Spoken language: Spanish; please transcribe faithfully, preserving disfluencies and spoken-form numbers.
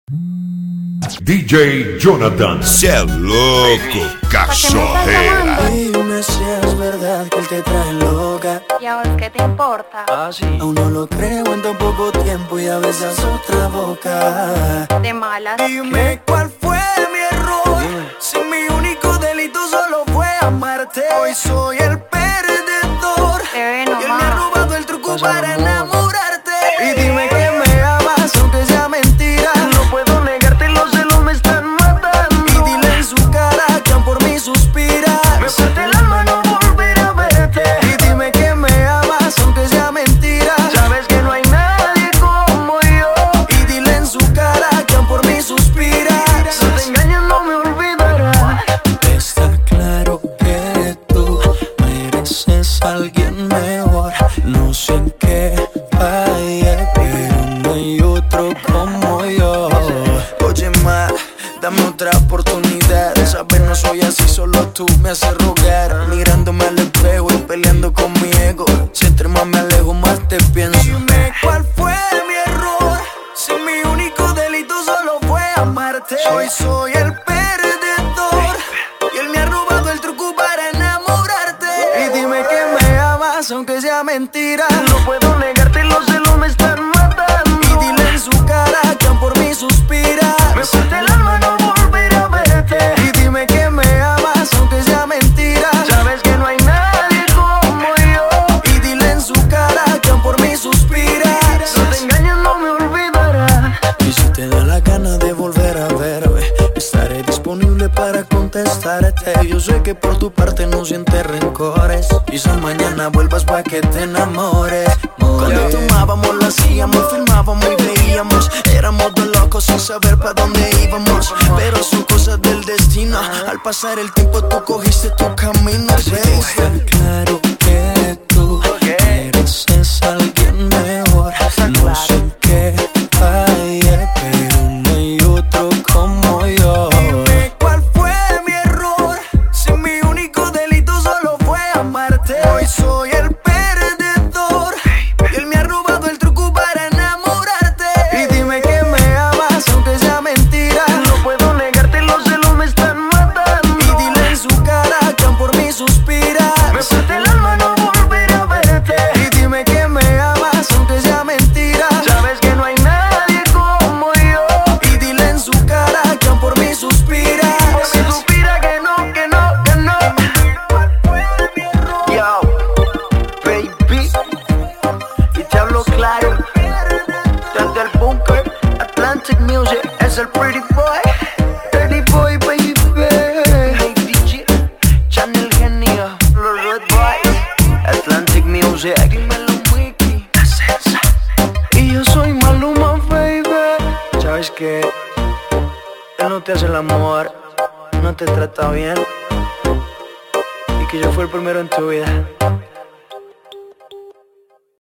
D J Jonathan. Sea loco, cachorrera. Dime si es verdad que él te trae loca. ¿Y a vos qué te importa? Ah, sí. Aún no lo creo en tan poco tiempo y a besas otra boca. De malas. Dime cuál fue mi error. Dime. Si mi único delito solo fue amarte. Hoy soy el perdedor. Bebé, no y él más. me ha robado el truco para enamorarte. Y dime que me amas aunque sea mentira. No puedo negarte, los celos me están matando. Y dile en su cara que aún por mí suspira. Me parte el alma no volver a verte. Y dime que me amas aunque sea mentira. Sabes que no hay nadie como yo. Y dile en su cara que aún por mí suspira. Si te engañas no me olvidarás. Está claro que tú mereces a alguien mejor. No sé en qué fallé, pero no hay otro como yo. Oye, ma, dame otra oportunidad. Sabes, no soy así, solo tú me haces rogar. Mirándome al espejo y peleando con mi ego. Si entre más me alejo, más te pienso. Dime cuál fue mi error. Si mi único delito solo fue amarte. Hoy soy el perdedor. Y él me ha robado el truco para enamorarte. Y dime que me amas aunque sea mentira. No puedo negarte, los celos me están matando. Y dile en su cara que aún por mí suspira. Me parte el alma no volver a verte. Y dime que me amas aunque sea mentira. Sabes que no hay nadie como yo. Y dile en su cara que aún por mí suspira. Si te engañas no me olvidarás. Y si te da la gana de volver a verme, estaré disponible para contestarte. Yo sé que por tu parte no sientes rencores. Quizás mañana vuelvas pa' que te enamores. Cuando tomábamos lo hacíamos, filmábamos y veíamos. Éramos dos locos sin saber pa' dónde íbamos. Pero son cosas del destino. Al pasar el tiempo tú cogiste tu camino. Está claro que tú mereces a alguien mejor. No sé qué fallé, pero no hay otro como yo. Dime cuál fue mi error. Si mi único delito solo fue amarte. Hoy soy el perdedor. Y él me ha robado el truco para enamorarte. Y dime que me amas aunque sea mentira. No puedo negarte, los celos me están matando. Y dile en su cara que aún por mí suspira. Me parte el alma no volver a verte. Y dime que me amas aunque sea mentira. Sabes que no hay nadie como yo. Y dile en su cara que aún por mí suspira. Por mí suspira que no, que no, que no. Yo, baby, y te hablo claro. Desde el bunker, Atlantic Music, es el pretty boy. Pretty boy, baby. Hey, D J, Channel Genio, los Red Boys, Atlantic Music. Dímelo, Mickey. Y yo soy Maluma, baby. Sabes que él no te hace el amor, no te trata bien. Y que yo fui el primero en tu vida.